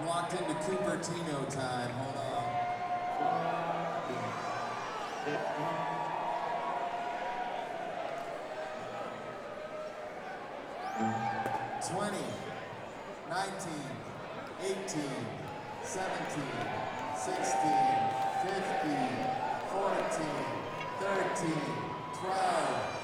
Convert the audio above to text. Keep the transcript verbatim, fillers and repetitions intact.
walked into Cupertino time. Hold on. twenty, nineteen, eighteen, seventeen, sixteen, fifteen, fourteen, thirteen, twelve,